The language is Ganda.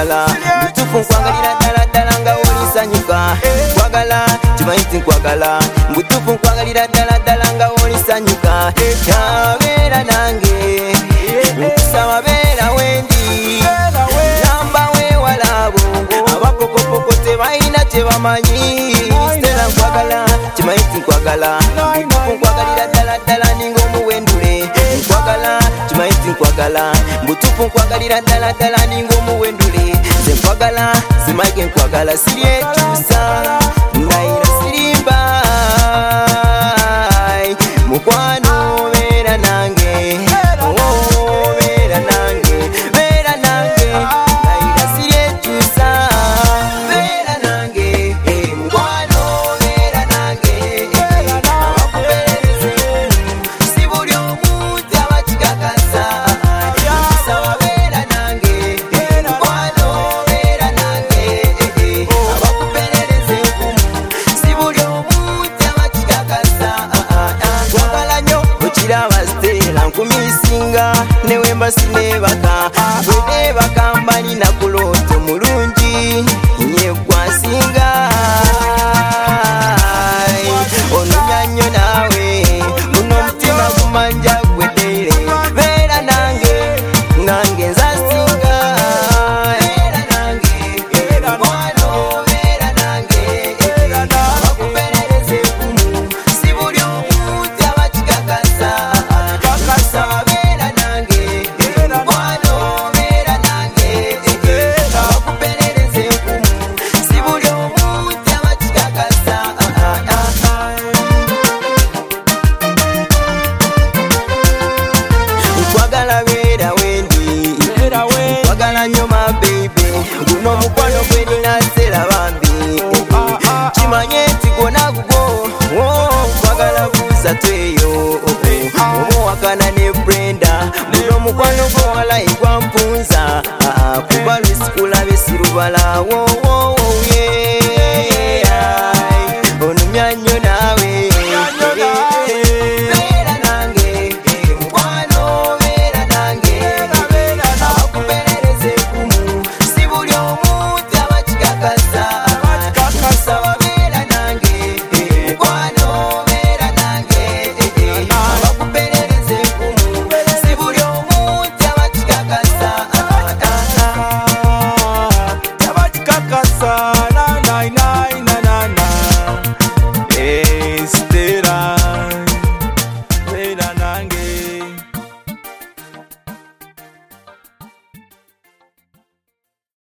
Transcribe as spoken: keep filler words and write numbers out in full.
nkwagala mbutufu nkwagalira ddala ddala nga wolisanyuka nkwagala kimanyi nti nkwagala mbutufu nkwagalira ddala ddala nga wolisanyuka yabeera nange nkusaba beera wendi namba weewala bongo abapokopoko tebalina kyebamanyi Stella nkwagala kimanyi nti nkwagala mbutufu nkwagalira ddala ddala ninga omuwendule nkwagala kimanyi nti nkwagala mbutufu nkwagalira ddala ddala ninga omuwendule nze nkwagala simanyi nkwagala siri ekyusa ndayira sirimba mukwano beera nange oh, beera nange beera nange ndayira siri ekyusa beera nange eh, mukwano beera nange abakubereze si buli omuntu abakikakasa nsaba beera nange mukwano beera nange abakubereze si buli omuntu abakikakasa nkwagala nnyo okiraba Stella nkumisinga newemba sinebaka bwenebaka mbani nakuloto mulungi nyegwasinga onumya nnyo naawe muno omutima gumanja gwedere beera nange nange nzasinga beera nange mukwano beera nange abakuberereze kumu si buli omuntu abakikakasa nsaba beera nange mukwano beera nange abakuberereze kumu si buli omuntu abakikakasa nkwagala beera wendi nkwagala nnyo ma baby guno omukwano gwe nina Stella bambi kimanye nti gwona gugwo nkwagala buuza tweyo oba wakana ne Brenda guno omukwano gwo walayi gwampunza kuba lwesikulabe sirubala onumya nnyo naawe beera nange mukwano beera nange abakuberereze kumu si buli omuntu abakikakasa nsaba beera nange mukwano beera nange abakuberereze kumu si buli omuntu abakikakasa abakikakasa